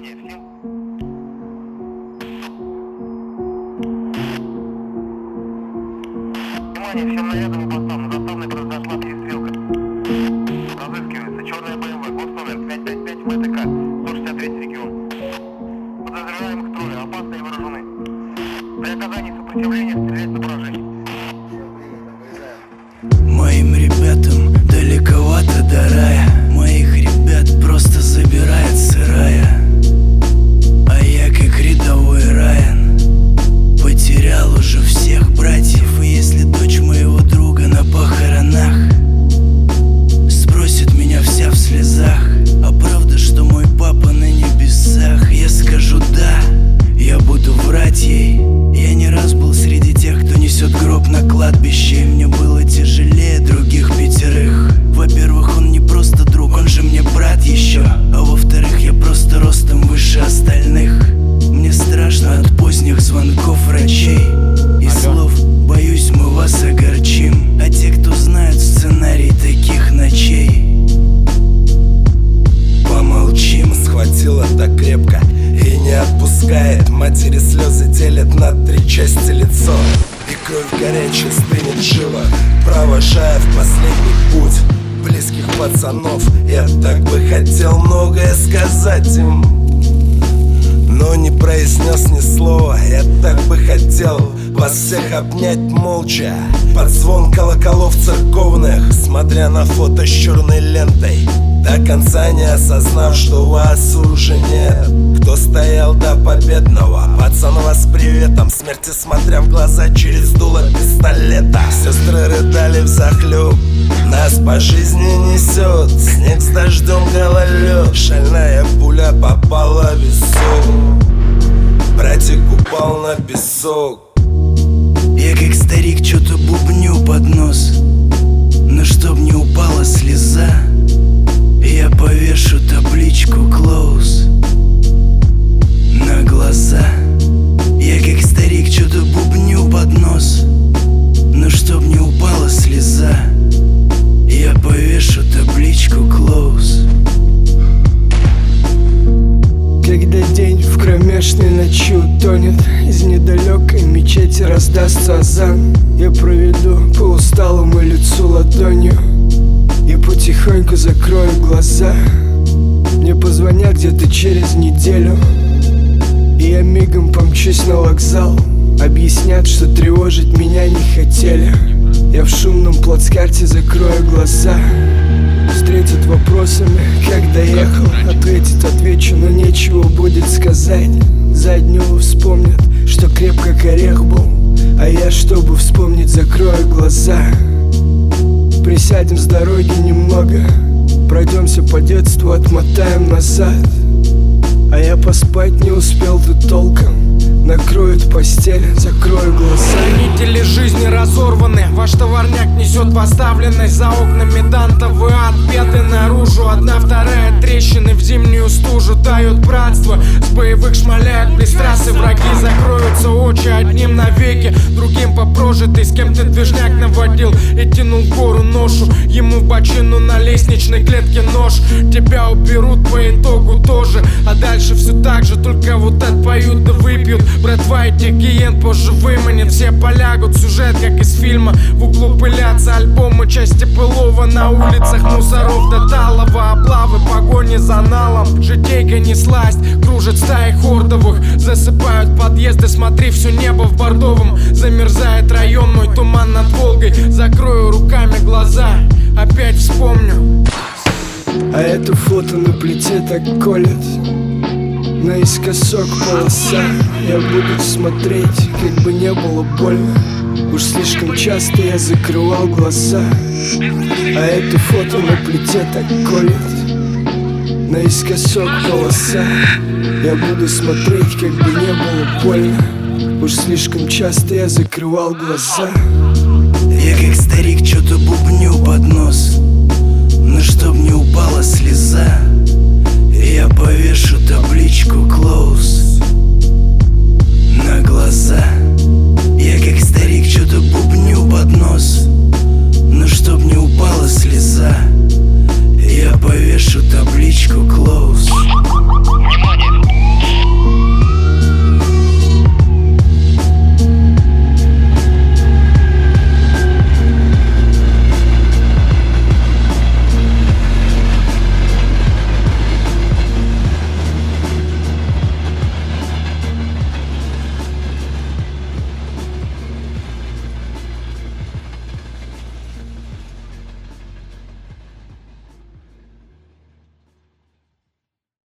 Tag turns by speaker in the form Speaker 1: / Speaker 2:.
Speaker 1: Внимание всем. Внимание всем нарядам и постам. На заставной произошла перестрелка. Разыскивается черная БМВ, госномер 555 ВТК, 163 регион. Подозреваемых трое, опасны и вооружены. При оказании сопротивления стрелять на поражение.
Speaker 2: Моим ребятам далековато до рая. Моих ребят просто забирает сырая. А я как рядовой Райан потерял уже всех братьев. И если дочь моего друга на похоронах спросит меня вся в слезах: а правда, что мой папа на небесах? Я скажу да, я буду врать ей. Я не раз был среди тех, кто несет гроб на кладбище. И мне было тяжелее других пятерых. Во-первых, он не просто друг, он же мне брат еще. А во-вторых, я просто ростом выше остальных. Мне страшно от поздних звонков врачей и слов: боюсь, мы вас огорчим. А те, кто знают сценарий таких ночей, помолчим.
Speaker 3: Схватила так крепко и не отпускает. Матери слезы делят на 3 части лицо. И кровь горячая стынет живо, провожая в последний путь близких пацанов. Я так бы хотел многое сказать им, но не произнес ни слова. Я так бы хотел вас всех обнять молча под звон колоколов церковных, смотря на фото с черной лентой, до конца не осознав, что вас уже нет. Кто стоял до победного, пацан вас с приветом, смерти смотря в глаза через дуло пистолета. Сестры рыдали взахлеб, нас по жизни несет снег с дождем, гололед. Шальная пуля попала в висок, братик упал на песок.
Speaker 2: Я как старик что-то бубню под нос, но чтоб не упала слеза, я повешу табличку «Close» на глаза. Я как старик что-то бубню под нос, но чтоб не упала слеза, я повешу табличку «Close».
Speaker 4: Когда день в кромешной ночи утонет, из недалекой мечети раздастся азан. Я проведу по усталому лицу ладонью и потихоньку закрою глаза. Мне позвонят где-то через неделю, и я мигом помчусь на вокзал. Объяснят, что тревожить меня не хотели. Я в шумном плацкарте закрою глаза. Встретят вопросами, как доехал. Отвечу, но нечего будет сказать. Заднего вспомнят, что крепко как орех был. А я, чтобы вспомнить, закрою глаза. Присядем с дороги немного, пройдемся по детству, отмотаем назад. А я поспать не успел тут толком. Накроют постель, закрою глаза.
Speaker 5: Хранители жизни разорваны, ваш товарняк несет поставленность. За окнами дантовый ад, беды наружу. Одна, вторая трещины в зимнюю стужу дают братство. С боевых шмаляют близ трассы враги. Закроются очи одним навеки, другим по прожитой. С кем ты движняк наводил и тянул гору ношу. Ему в бочину на лестничной клетке нож. Тебя уберут по итогу тоже. А дальше все так же, только вот отпоют да выпьют. Братва и тех гиен позже выманят. Все полягут, сюжет как из фильма. В углу пылятся альбомы, части былого. На улицах мусоров до талого. Облавы, погони за налом. Житейка несласть, кружит стаи хордовых. Засыпают подъезды, смотри, все небо в бордовом. Замерзает район, мой туман над Волгой. Закрою руками глаза, опять вспомню.
Speaker 4: А это фото на плите так колет, наискосок полоса. Я буду смотреть, как бы не было больно. Уж слишком часто я закрывал глаза. А это фото на плите так колет, наискосок полоса. Я буду смотреть, как бы не было больно. Уж слишком часто я закрывал глаза.
Speaker 2: Я как старик что-то бубню под нос, но чтоб не упала слеза,